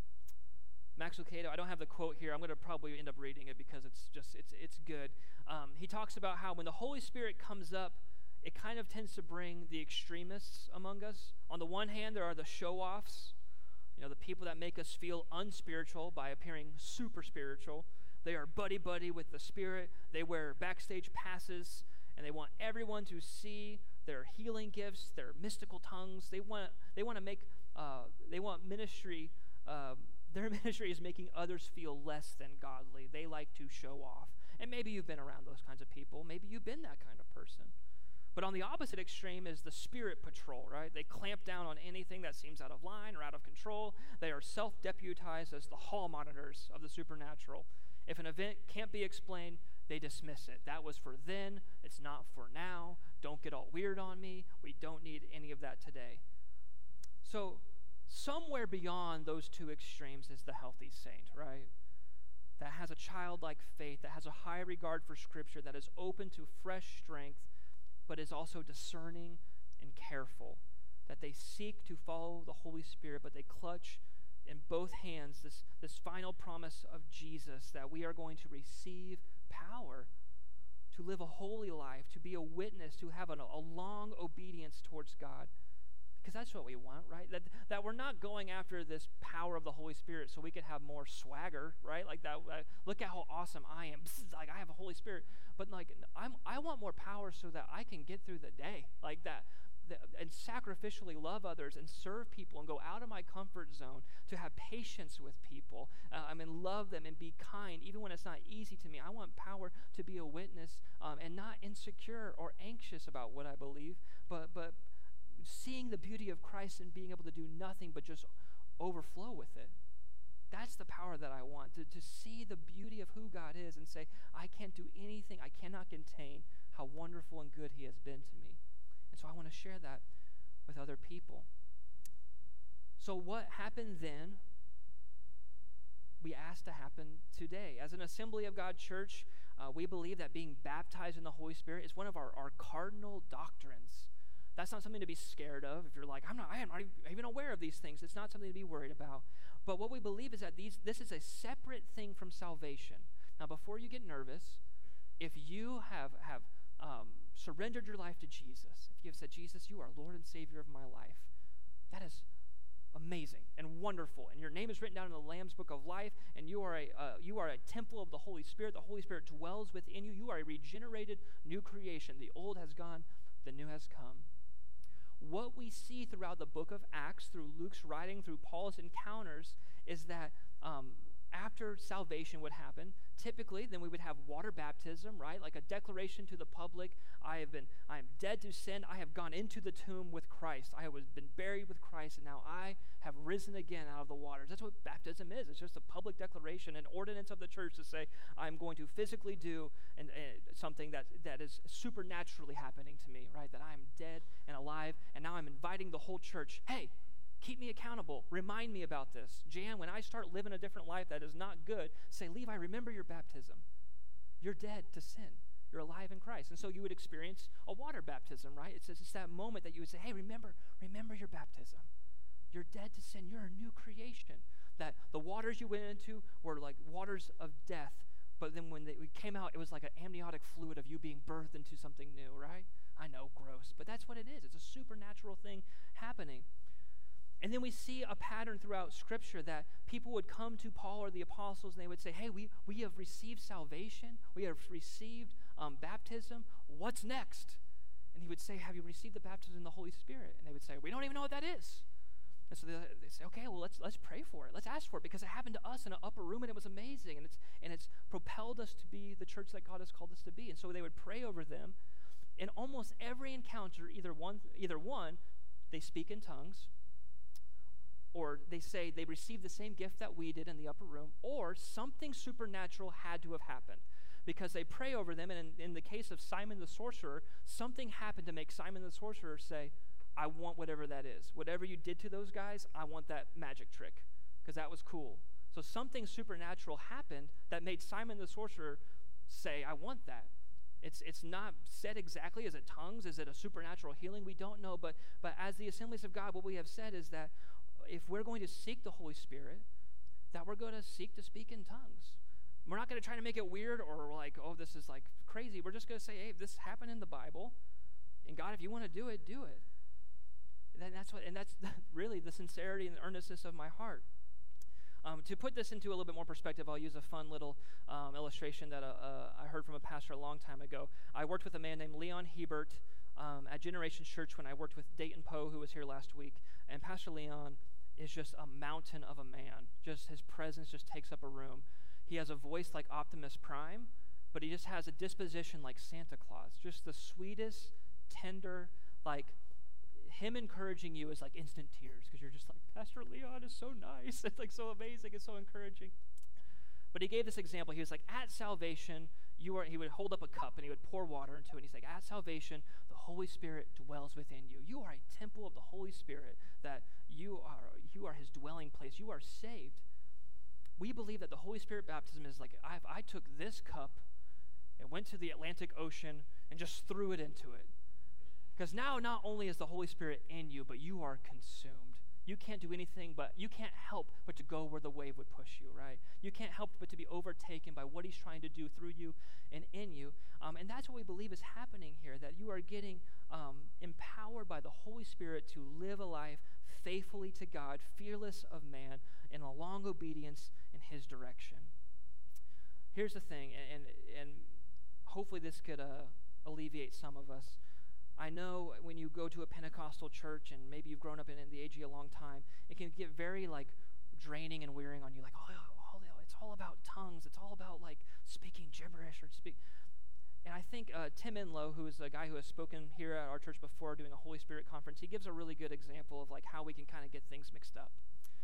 S2: Max Lucado, I don't have the quote here. I'm going to probably end up reading it because it's just, it's it's good. Um, he talks about how when the Holy Spirit comes up, it kind of tends to bring the extremists among us. On the one hand, there are the show-offs, you know, the people that make us feel unspiritual by appearing super spiritual. They are buddy-buddy with the Spirit. They wear backstage passes, and they want everyone to see their healing gifts, their mystical tongues. They want they want to make uh, they want ministry. Uh, Their ministry is making others feel less than godly. They like to show off. And maybe you've been around those kinds of people. Maybe you've been that kind of person. But on the opposite extreme is the Spirit Patrol, right? They clamp down on anything that seems out of line or out of control. They are self-deputized as the hall monitors of the supernatural. If an event can't be explained, they dismiss it. That was for then. It's not for now. Don't get all weird on me. We don't need any of that today. So somewhere beyond those two extremes is the healthy saint, right? That has a childlike faith, that has a high regard for Scripture, that is open to fresh strength, but is also discerning and careful. That they seek to follow the Holy Spirit, but they clutch in both hands this, this final promise of Jesus, that we are going to receive power to live a holy life, to be a witness, to have an, a long obedience towards God. Because that's what we want, right? That that we're not going after this power of the Holy Spirit so we can have more swagger, right? Like that. Uh, look at how awesome I am. Psst, like I have a Holy Spirit. But like I'm, I want more power so that I can get through the day like that, the, and sacrificially love others and serve people and go out of my comfort zone to have patience with people. Uh, I mean, love them and be kind, even when it's not easy to me. I want power to be a witness um, and not insecure or anxious about what I believe, but but. seeing the beauty of Christ and being able to do nothing but just overflow with it. That's the power that I want, to, to see the beauty of who God is and say, I can't do anything, I cannot contain how wonderful and good he has been to me. And so I want to share that with other people. So what happened then, we ask to happen today. As an Assembly of God church, uh, we believe that being baptized in the Holy Spirit is one of our, our cardinal doctrines. That's not something to be scared of. If you're like, I'm not, I am not even aware of these things, it's not something to be worried about. But what we believe is that these, this is a separate thing from salvation. Now, before you get nervous, if you have, have um, surrendered your life to Jesus, if you have said, Jesus, you are Lord and Savior of my life, that is amazing and wonderful. And your name is written down in the Lamb's Book of Life, and you are a uh, you are a temple of the Holy Spirit. The Holy Spirit dwells within you. You are a regenerated new creation. The old has gone, the new has come. What we see throughout the book of Acts, through Luke's writing, through Paul's encounters, is that um, after salvation would happen, typically then we would have water baptism, right? Like a declaration to the public, I have been, I am dead to sin, I have gone into the tomb with Christ, I have been buried with Christ, and now I have risen again out of the waters. That's what baptism is. It's just a public declaration, an ordinance of the church to say, I'm going to physically do and, uh, something that, that is supernaturally happening to me, right? That I am dead and alive, and now I'm inviting the whole church, hey, keep me accountable. Remind me about this. Jan, when I start living a different life that is not good, say, Levi, remember your baptism. You're dead to sin. You're alive in Christ. And so you would experience a water baptism, right? It's just that moment that you would say, hey, remember, remember your baptism. You're dead to sin. You're a new creation. That the waters you went into were like waters of death, but then when they came out, it was like an amniotic fluid of you being birthed into something new, right? I know, gross, but that's what it is. It's a supernatural thing happening. And then we see a pattern throughout Scripture that people would come to Paul or the apostles and they would say, hey, we, we have received salvation. We have received um, baptism. What's next? And he would say, have you received the baptism in the Holy Spirit? And they would say, we don't even know what that is. And so they, they say, okay, well, let's let's pray for it. Let's ask for it, because it happened to us in an upper room and it was amazing. And it's, and it's propelled us to be the church that God has called us to be. And so they would pray over them. In almost every encounter, either one, either one, they speak in tongues, or they say they received the same gift that we did in the upper room, or something supernatural had to have happened, because they pray over them, and in, in the case of Simon the sorcerer, something happened to make Simon the sorcerer say, I want whatever that is. Whatever you did to those guys, I want that magic trick, because that was cool. So something supernatural happened that made Simon the sorcerer say, I want that. It's it's not said exactly. Is it tongues? Is it a supernatural healing? We don't know, but but as the Assemblies of God, what we have said is that if we're going to seek the Holy Spirit, that we're going to seek to speak in tongues. We're not going to try to make it weird or like, oh, this is like crazy. We're just going to say, hey, this happened in the Bible, and God, if you want to do it, do it. And that's what, and that's really the sincerity and the earnestness of my heart. Um, to put this into a little bit more perspective, I'll use a fun little um, illustration that uh, uh, I heard from a pastor a long time ago. I worked with a man named Leon Hebert um, at Generation Church when I worked with Dayton Poe, who was here last week. And Pastor Leon is just a mountain of a man. Just his presence just takes up a room. He has a voice like Optimus Prime, but he just has a disposition like Santa Claus. Just the sweetest, tender, like him encouraging you is like instant tears, because you're just like, Pastor Leon is so nice. It's like so amazing and so encouraging. But he gave this example. He was like, at salvation, you are, he would hold up a cup and he would pour water into it. And he's like, at salvation, the Holy Spirit dwells within you. You are a temple of the Holy Spirit, that you are, you are his dwelling place. You are saved. We believe that the Holy Spirit baptism is like, if I took this cup and went to the Atlantic Ocean and just threw it into it. Because now not only is the Holy Spirit in you, but you are consumed. You can't do anything but, you can't help but to go where the wave would push you, right? You can't help but to be overtaken by what he's trying to do through you and in you. Um, and that's what we believe is happening here, that you are getting um, empowered by the Holy Spirit to live a life faithfully to God, fearless of man, in a long obedience in his direction. Here's the thing, and, and hopefully this could uh, alleviate some of us. I know when you go to a Pentecostal church and maybe you've grown up in, in the A G a long time, it can get very like draining and wearing on you. Like, oh, oh, it's all about tongues. It's all about like speaking gibberish or speak. And I think uh, Tim Enlow, who is a guy who has spoken here at our church before doing a Holy Spirit conference, he gives a really good example of like how we can kind of get things mixed up.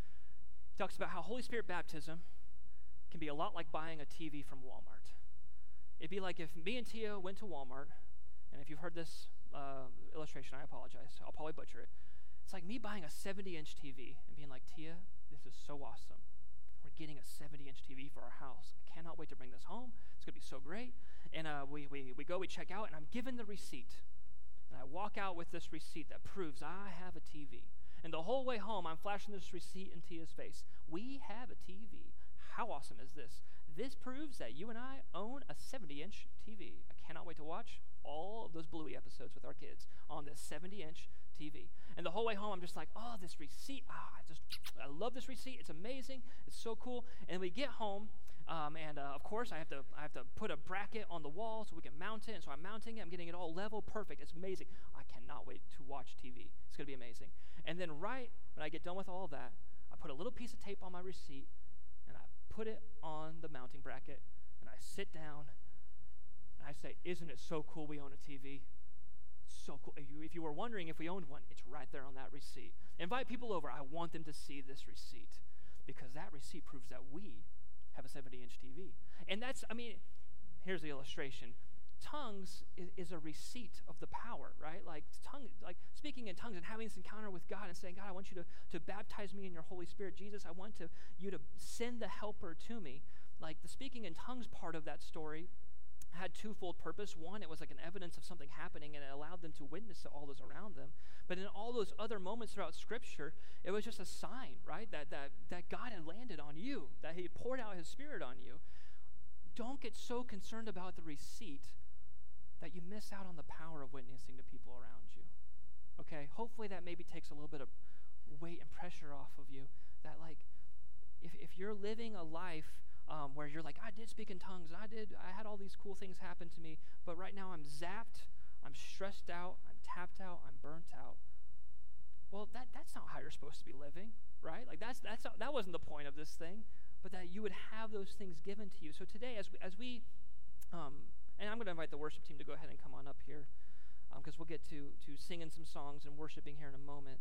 S2: He talks about how Holy Spirit baptism can be a lot like buying a T V from Walmart. It'd be like if me and Tia went to Walmart, and if you've heard this uh, illustration, I apologize. I'll probably butcher it. It's like me buying a seventy-inch T V and being like, Tia, this is so awesome. We're getting a seventy-inch T V for our house. I cannot wait to bring this home. It's going to be so great. And uh, we, we, we go, we check out, and I'm given the receipt. And I walk out with this receipt that proves I have a T V. And the whole way home, I'm flashing this receipt in Tia's face. We have a T V. How awesome is this? This proves that you and I own a seventy-inch T V. I cannot wait to watch all of those Bluey episodes with our kids on this seventy-inch T V. And the whole way home, I'm just like, oh, this receipt, ah, I just, I love this receipt. It's amazing. It's so cool. And we get home, um, and uh, of course, I have to, I have to put a bracket on the wall so we can mount it. And so I'm mounting it. I'm getting it all level, perfect. It's amazing. I cannot wait to watch T V. It's going to be amazing. And then right when I get done with all of that, I put a little piece of tape on my receipt, and I put it on the mounting bracket, and I sit down, and I say, isn't it so cool we own a T V? It's so cool. If you, if you were wondering if we owned one, it's right there on that receipt. Invite people over. I want them to see this receipt because that receipt proves that we have a seventy-inch T V. And that's, I mean, here's the illustration. Tongues is, is a receipt of the power, right? Like tongue, like speaking in tongues and having this encounter with God and saying, God, I want you to, to baptize me in your Holy Spirit. Jesus, I want to, you to send the helper to me. Like the speaking in tongues part of that story had twofold purpose. One, it was like an evidence of something happening, and it allowed them to witness to all those around them. But in all those other moments throughout Scripture, it was just a sign, right? That that that God had landed on you, that he poured out his Spirit on you. Don't get so concerned about the receipt that you miss out on the power of witnessing to people around you. Okay? Hopefully that maybe takes a little bit of weight and pressure off of you. That like, if if you're living a life Um, where you're like, I did speak in tongues, and I did, I had all these cool things happen to me, but right now I'm zapped, I'm stressed out, I'm tapped out, I'm burnt out. Well, that that's not how you're supposed to be living, right? Like that's that's not, that wasn't the point of this thing, but that you would have those things given to you. So today, as we, as we, um, and I'm going to invite the worship team to go ahead and come on up here, because um, we'll get to to singing some songs and worshiping here in a moment.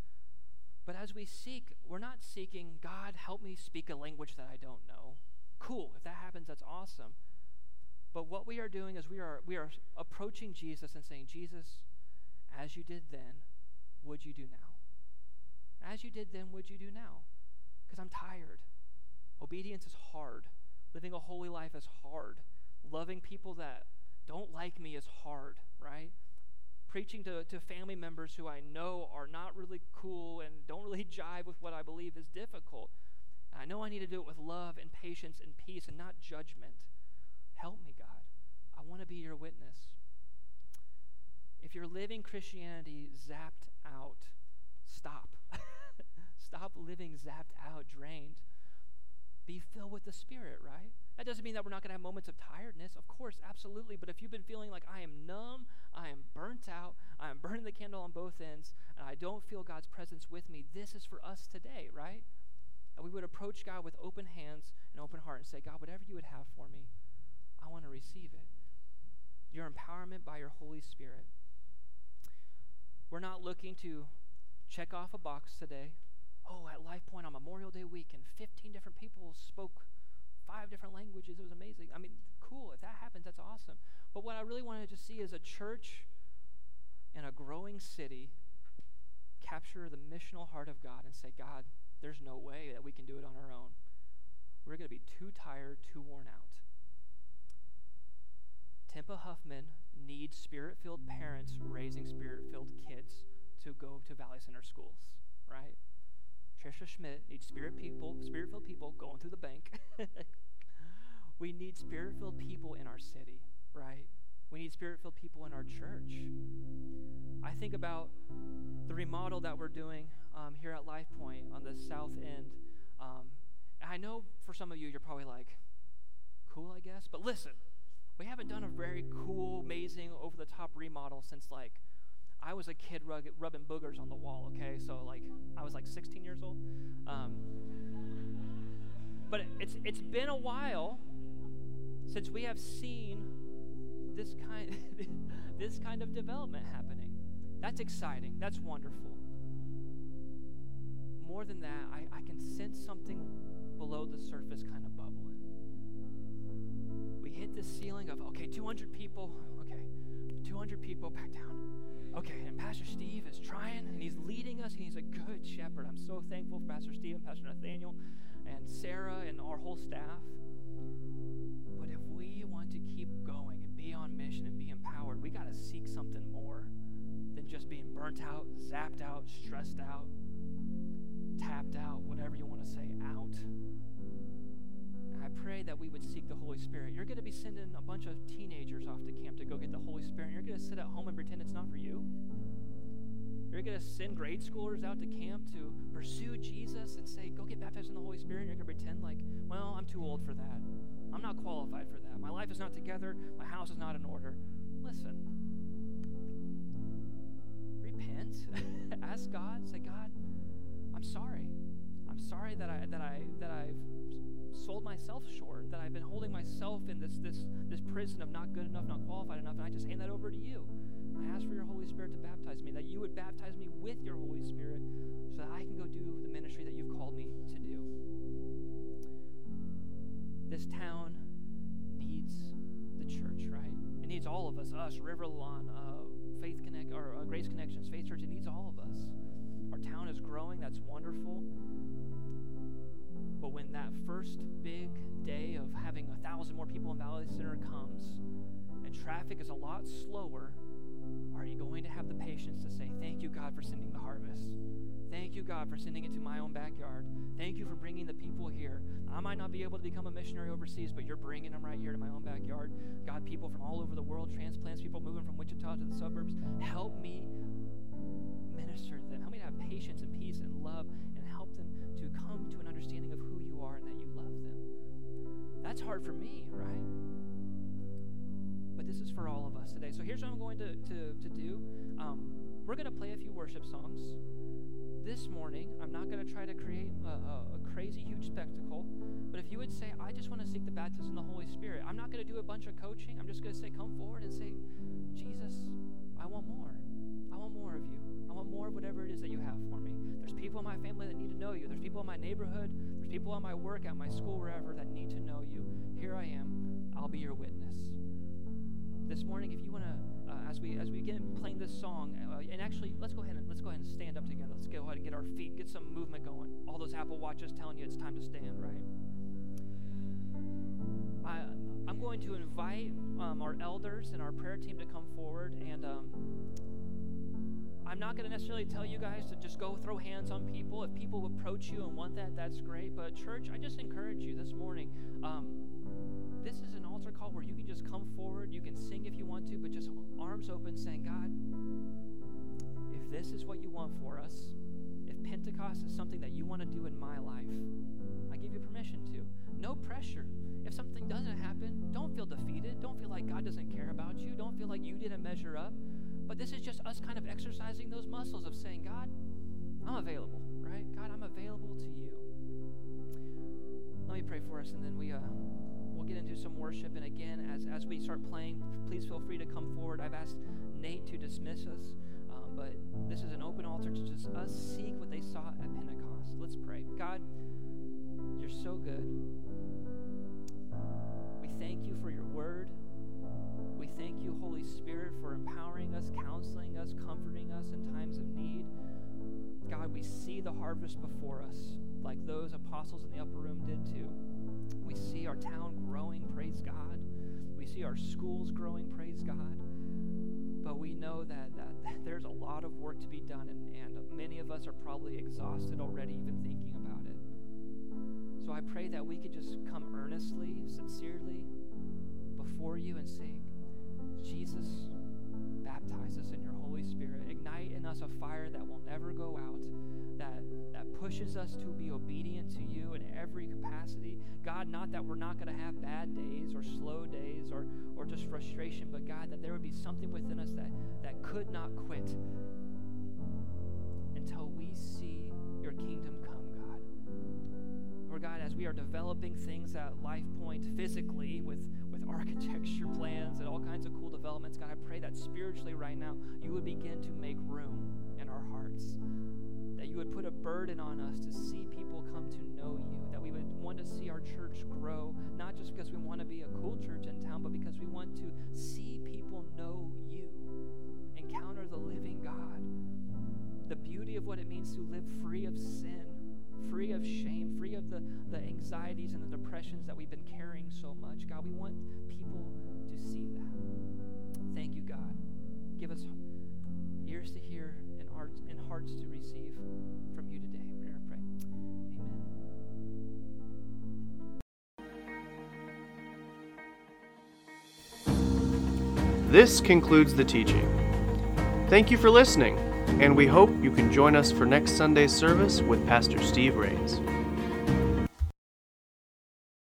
S2: But as we seek, we're not seeking, God, help me speak a language that I don't know. Cool, if that happens, that's awesome. But what we are doing is we are we are approaching Jesus and saying, Jesus, as you did then, would you do now? As you did then, would you do now? Because I'm tired. Obedience is hard. Living a holy life is hard. Loving people that don't like me is hard, right? Preaching to, to family members who I know are not really cool and don't really jive with what I believe is difficult. And I know I need to do it with love and patience and peace and not judgment. Help me, God. I want to be your witness. If you're living Christianity zapped out, stop. Stop living zapped out, drained. Be filled with the Spirit, right? That doesn't mean that we're not going to have moments of tiredness. Of course, absolutely. But if you've been feeling like I am numb, I am burnt out, I am burning the candle on both ends, and I don't feel God's presence with me, this is for us today, right? And we would approach God with open hands and open heart and say, God, whatever you would have for me, I want to receive it. Your empowerment by your Holy Spirit. We're not looking to check off a box today. Oh, at Life Point on Memorial Day weekend, fifteen different people spoke five different languages. It was amazing. I mean, cool. If that happens, that's awesome. But what I really wanted to see is a church in a growing city capture the missional heart of God and say, God, there's no way that we can do it on our own. We're going to be too tired, too worn out. Tempa Huffman needs Spirit-filled parents raising Spirit-filled kids to go to Valley Center schools, right? Trisha Schmidt needs spirit people, spirit-filled people going through the bank. We need spirit-filled people in our city, right? We need spirit-filled people in our church. I think about the remodel that we're doing um, here at Life Point on the south end. Um, and I know for some of you, you're probably like, cool, I guess. But listen, we haven't done a very cool, amazing, over-the-top remodel since, like, I was a kid rug- rubbing boogers on the wall, okay? So, like, I was, like, sixteen years old. Um, but it's it's been a while since we have seen this kind this kind of development happening. That's exciting. That's wonderful. More than that, I, I can sense something below the surface kind of bubbling. We hit the ceiling of, okay, two hundred people. Okay, two hundred people, back down. Okay, and Pastor Steve is trying, and he's leading us, and he's a good shepherd. I'm so thankful for Pastor Steve and Pastor Nathaniel and Sarah and our whole staff. But if we want to keep going and be on mission and be empowered, we got to seek something more than just being burnt out, zapped out, stressed out, tapped out, whatever you want to say, out. And I pray that we would seek the Holy Spirit. You're going to be sending a bunch of teenagers off to camp to go get the Holy Spirit. You're going to sit at home and pretend it's not for you. You're going to send grade schoolers out to camp to pursue Jesus and say, go get baptized in the Holy Spirit. And you're going to pretend like, well, I'm too old for that. I'm not qualified for that. My life is not together. My house is not in order. Listen. Repent. Ask God. Say, God, I'm sorry. I'm sorry that I that I that I've sold myself short, that I've been holding myself in this this this prison of not good enough, not qualified enough, and I just hand that over to you. I ask for your Holy Spirit to baptize me, that you would baptize me with your Holy Spirit so that I can go do the ministry that you've called me to do. This town needs the church, right? It needs all of us, us, River Lawn, uh, Faith Connect, or uh, Grace Connections, Faith Church. It needs all of us. Our town is growing. That's wonderful. But when that first big day of having a thousand more people in Valley Center comes and traffic is a lot slower, are you going to have the patience to say, thank you, God, for sending the harvest? Thank you, God, for sending it to my own backyard. Thank you for bringing the people here. I might not be able to become a missionary overseas, but you're bringing them right here to my own backyard. God, people from all over the world, transplants, people moving from Wichita to the suburbs, help me minister to them. Help me to have patience and peace and love and help them to come to an understanding of who you are and that you love them. That's hard for me, right? But this is for all of us today. So here's what I'm going to, to, to do. Um, we're going to play a few worship songs. This morning, I'm not going to try to create a, a, a crazy, huge spectacle. But if you would say, I just want to seek the baptism in the Holy Spirit, I'm not going to do a bunch of coaching. I'm just going to say, come forward and say, Jesus, I want more. I want more of you. I want more of whatever it is that you have for me. There's people in my family that need to know you. There's people in my neighborhood. There's people at my work, at my school, wherever, that need to know you. Here I am. I'll be your witness. This morning, if you want to, uh, as we as we get playing this song, uh, and actually, let's go ahead and let's go ahead and stand up together. Let's go ahead and get our feet, get some movement going. All those Apple Watches telling you it's time to stand, right? I I'm going to invite um, our elders and our prayer team to come forward, and um, I'm not going to necessarily tell you guys to just go throw hands on people. If people approach you and want that, that's great. But church, I just encourage you this morning. Um, this is an altar call where you can just come forward. You can sing if you want to, but just arms open saying, God, if this is what you want for us, if Pentecost is something that you want to do in my life, I give you permission to. No pressure. If something doesn't happen, don't feel defeated. Don't feel like God doesn't care about you. Don't feel like you didn't measure up. But this is just us kind of exercising those muscles of saying, God, I'm available, right? God, I'm available to you. Let me pray for us, and then we, uh, we'll get into some worship. And again, as, as we start playing, please feel free to come forward. I've asked Nate to dismiss us, um, but this is an open altar to just us seek what they saw at Pentecost. Let's pray. God, you're so good. We thank you for your word. We thank you, Holy Spirit, for empowering us, counseling us, comforting us in times of need. God, we see the harvest before us, like those apostles in the upper room did too. We see our town growing, praise God. We see our schools growing, praise God. But we know that, that there's a lot of work to be done, and, and many of us us are probably exhausted already even thinking about it. So I pray that we could just come earnestly, sincerely before you and say, Jesus, baptize us in your Holy Spirit. Ignite in us a fire that will never go out, that, that pushes us to be obedient to you in every capacity. God, not that we're not going to have bad days or slow days or, or just frustration, but God, that there would be something within us that, that could not quit until we see your kingdom come, God. Lord God, as we are developing things at Life Point physically with, with architecture plans and all kinds of cool developments, God, I pray that spiritually right now you would begin to make room in our hearts, that you would put a burden on us to see people come to know you, that we would want to see our church grow, not just because we want to be a cool church in town, but because we want to see people know you, encounter the living God, the beauty of what it means to live free of sin, free of shame, free of the, the anxieties and the depressions that we've been carrying so much. God, we want people to see that. Thank you, God. Give us ears to hear and hearts, and hearts to receive from you today. May I pray.
S1: Amen. This concludes the teaching. Thank you for listening, and we hope you can join us for next Sunday's service with Pastor Steve Rains.